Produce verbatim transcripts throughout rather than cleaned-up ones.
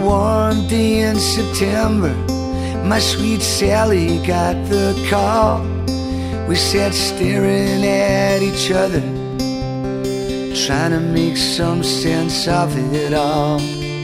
warm day in September, my sweet Sally got the call. We sat staring at each other, trying to make some sense of it all.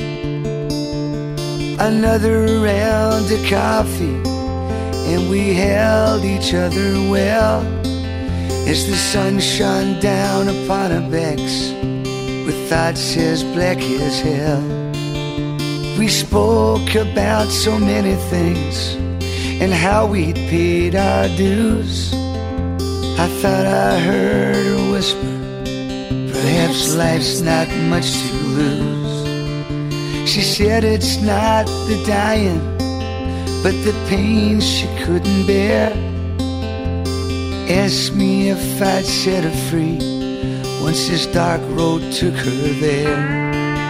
Another round of coffee, and we held each other well, as the sun shone down upon our backs with thoughts as black as hell. We spoke about so many things and how we'd paid our dues. I thought I heard her whisper, perhaps life's not much to lose. She said it's not the dying, but the pain she couldn't bear. Asked me if I'd set her free once this dark road took her there.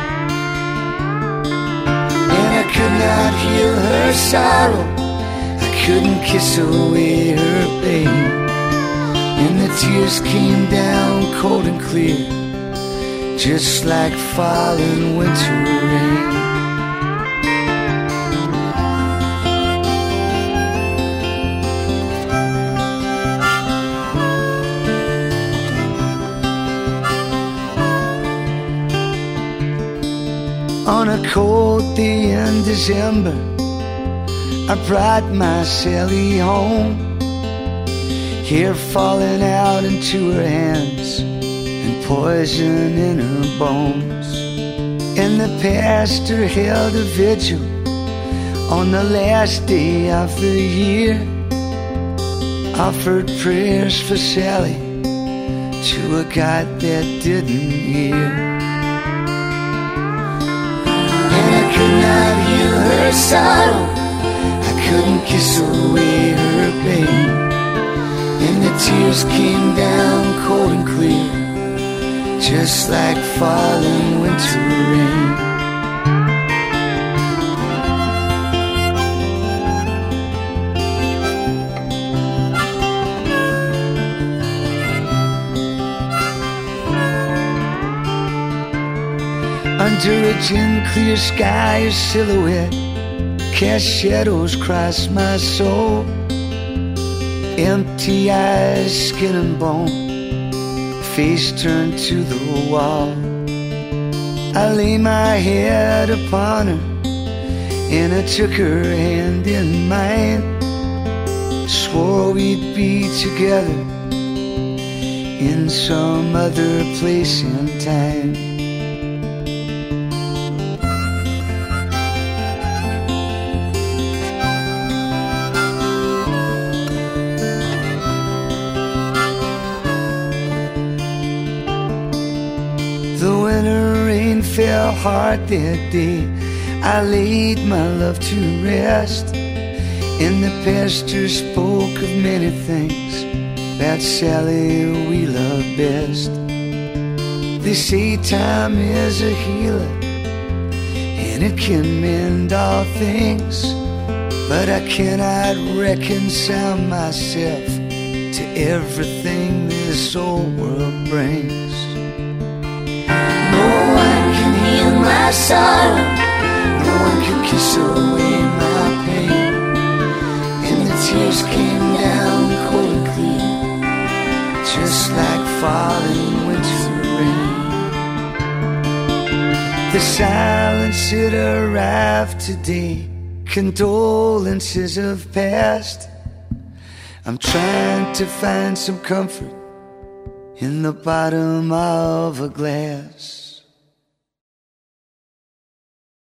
I could not heal her sorrow, I couldn't kiss away her pain, and the tears came down cold and clear, just like falling winter rain. On a cold day in December, I brought my Sally home, hair falling out into her hands and poison in her bones. And the pastor held a vigil on the last day of the year, offered prayers for Sally to a God that didn't hear. I could not heal her sorrow, I couldn't kiss away her pain, and the tears came down cold and clear, just like falling winter rain. Under a gin clear sky, a silhouette cast shadows across my soul. Empty eyes, skin and bone, face turned to the wall. I lay my head upon her, and I took her hand in mine, swore we'd be together in some other place and time. The winter rain fell hard that day, I laid my love to rest, and the pastor spoke of many things that Sally we love best. They say time is a healer, and it can mend all things, but I cannot reconcile myself to everything this old world brings. My sorrow, no one could kiss away my pain, and the tears came down cold and clear, just like falling winter rain. The silence it arrived today, condolences have passed. I'm trying to find some comfort in the bottom of a glass.